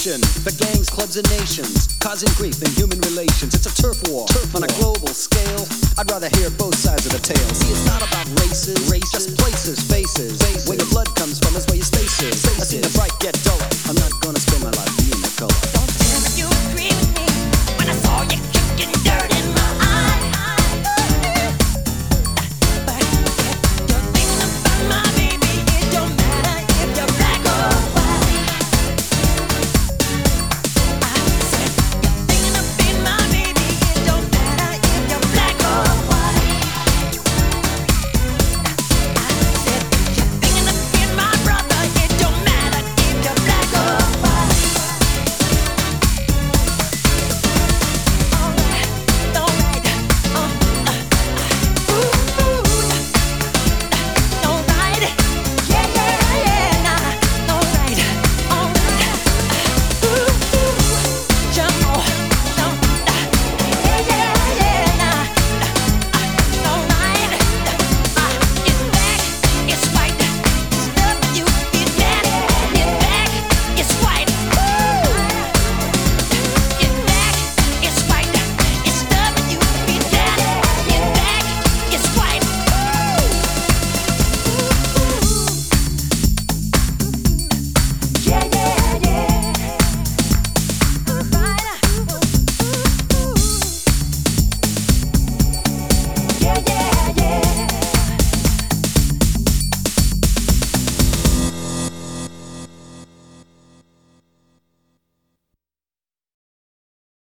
nation for gangs, clubs, and nations, causing grief in human relations. It's a turf war on a global scale. I'd rather hear both sides of the tale. See, it's not about races, just places, faces, where your blood comes